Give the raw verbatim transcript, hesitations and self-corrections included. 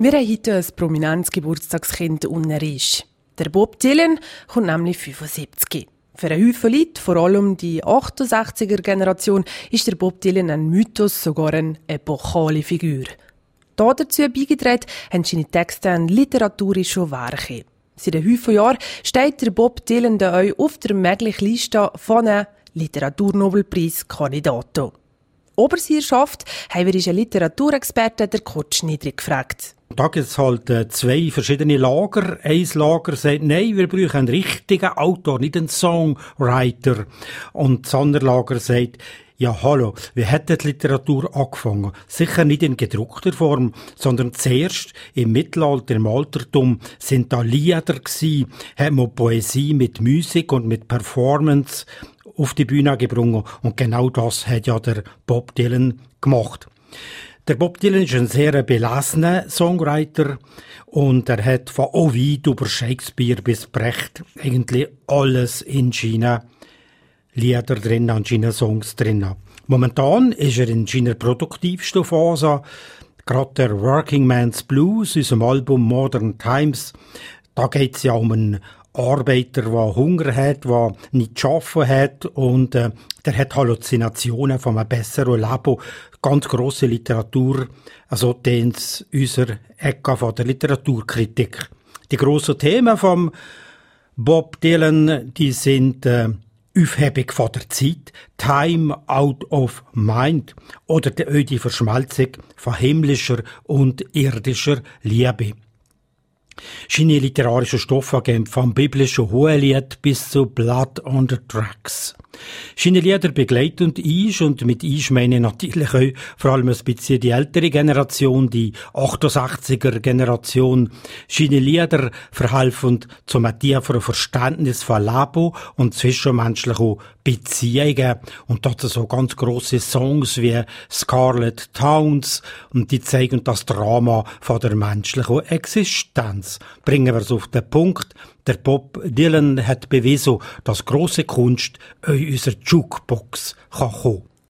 Wir haben heute ein prominentes Geburtstagskind unter uns. Der Bob Dylan kommt nämlich fünfundsiebzig. Für einen Haufen Leute, vor allem die achtundsechziger-Generation, ist der Bob Dylan ein Mythos, sogar eine epochale Figur. Da dazu beigetragen haben seine Texte an literaturische Werke. Seit einem Haufen Jahren steht der Bob Dylan da auch auf der möglichen Liste von einem Literaturnobelpreis-Kandidaten. Ob er sie schafft, haben wir einen Literaturexperten, der Kurt Schnidrig, gefragt. Da gibt es halt äh, zwei verschiedene Lager. Ein Lager sagt, nein, wir brauchen einen richtigen Autor, nicht einen Songwriter. Und das andere Lager sagt, ja, hallo, wie hat die Literatur angefangen? Sicher nicht in gedruckter Form, sondern zuerst im Mittelalter, im Altertum, sind da Lieder gsi, hat man Poesie mit Musik und mit Performance auf die Bühne gebracht. Und genau das hat ja der Bob Dylan gemacht. Der Bob Dylan ist ein sehr belesener Songwriter und er hat von Ovid über Shakespeare bis Brecht eigentlich alles in seinen Lieder drin, in seinen Songs drin. Momentan ist er in seiner produktivsten Phase, gerade der Working Man's Blues, unserem Album Modern Times. Da geht es ja um einen Arbeiter, der Hunger hat, der nicht arbeiten hat und äh, der hat Halluzinationen von einem besseren Leben. Ganz grosse Literatur, also das unser Ecke von der Literaturkritik. Die grossen Themen vom Bob Dylan, die sind äh, Aufhebung von der Zeit, Time out of mind oder die, die Verschmelzung von himmlischer und irdischer Liebe. Seine literarischen Stoffe gehen vom biblischen Hohelied bis zu Blood on the Tracks. Seine Lieder begleiten uns, und mit uns meine ich natürlich auch vor allem ein bisschen die ältere Generation, die achtundsechziger-Generation. Seine Lieder verhelfen zum tieferen Verständnis von Leben und zwischenmenschlichen Beziehungen. Und dazu so ganz grosse Songs wie Scarlet Towns, und die zeigen das Drama von der menschlichen Existenz. Bringen wir es auf den Punkt. Der Bob Dylan hat bewiesen, dass grosse Kunst in unserer Jukebox kommen kann.